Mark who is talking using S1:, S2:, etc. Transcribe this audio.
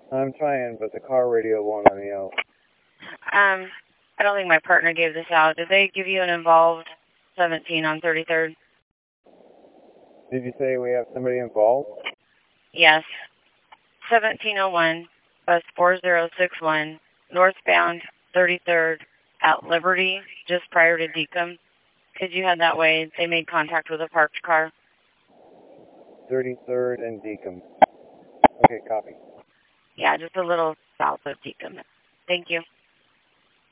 S1: I'm trying, but the car radio won't let me out.
S2: I don't think my partner gave this out. Did they give you an involved 17 on 33rd?
S1: Did you say we have somebody involved?
S2: Yes. 1701, bus 4061, northbound 33rd at Liberty, just prior to Deacon. Could you head that way? They made contact with a parked car.
S1: 33rd and Deacon. Okay, copy.
S2: Yeah, just a little south of Deacon. Thank you.